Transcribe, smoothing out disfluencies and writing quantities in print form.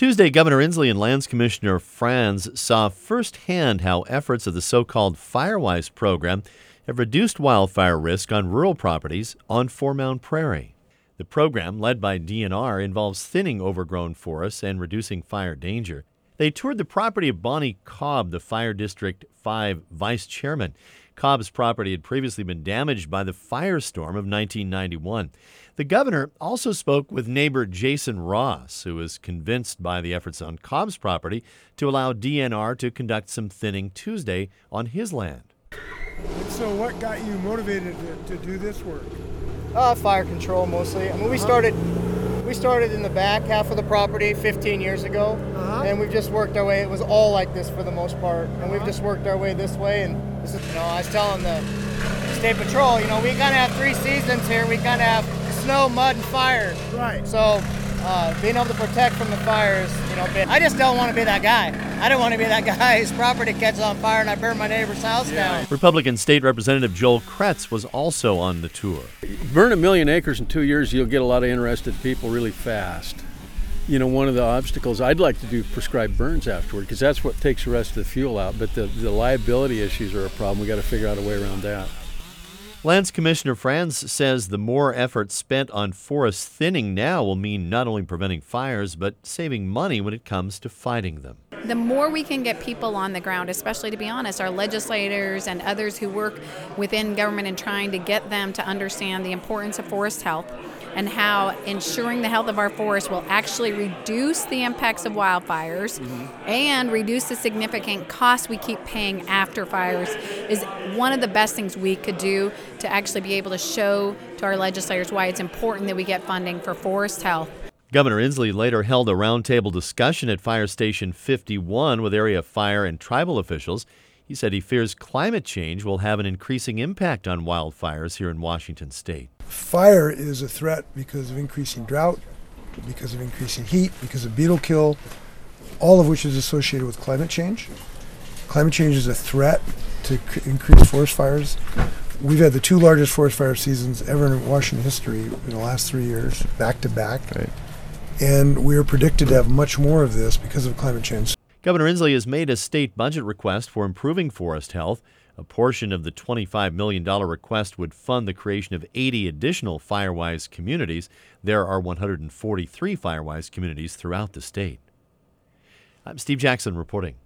Tuesday, Governor Inslee and Lands Commissioner Franz saw firsthand how efforts of the so-called Firewise program have reduced wildfire risk on rural properties on Four Mound Prairie. The program, led by DNR, involves thinning overgrown forests and reducing fire danger. They toured the property of Bonnie Cobb, the Fire District 5 vice chairman. Cobb's property had previously been damaged by the firestorm of 1991. The governor also spoke with neighbor Jason Ross, who was convinced by the efforts on Cobb's property to allow DNR to conduct some thinning Tuesday on his land. So what got you motivated to do this work? Fire control mostly. I mean, we started in the back half of the property 15 years ago, and we've just worked our way. It was all like this for the most part, and we've just worked our way this way. And this is, I was telling the state patrol, we kind of have 3 seasons here. We kind of have snow, mud, and fire. Right. So being able to protect from the fires, I just don't want to be that guy. I don't want to be that guy whose property catches on fire and I burn my neighbor's house down. Republican State Representative Joel Kretz was also on the tour. Burn 1 million acres in 2 years, you'll get a lot of interested people really fast. One of the obstacles, I'd like to do prescribed burns afterward because that's what takes the rest of the fuel out. But the liability issues are a problem. We got to figure out a way around that. Lands Commissioner Franz says the more effort spent on forest thinning now will mean not only preventing fires, but saving money when it comes to fighting them. The more we can get people on the ground, especially, to be honest, our legislators and others who work within government and trying to get them to understand the importance of forest health and how ensuring the health of our forests will actually reduce the impacts of wildfires and reduce the significant costs we keep paying after fires is one of the best things we could do to actually be able to show to our legislators why it's important that we get funding for forest health. Governor Inslee later held a roundtable discussion at Fire Station 51 with area fire and tribal officials. He said he fears climate change will have an increasing impact on wildfires here in Washington state. Fire is a threat because of increasing drought, because of increasing heat, because of beetle kill, all of which is associated with climate change. Climate change is a threat to increase forest fires. We've had the 2 largest forest fire seasons ever in Washington history in the last 3 years, back to back. Right. And we are predicted to have much more of this because of climate change. Governor Inslee has made a state budget request for improving forest health. A portion of the $25 million request would fund the creation of 80 additional Firewise communities. There are 143 Firewise communities throughout the state. I'm Steve Jackson reporting.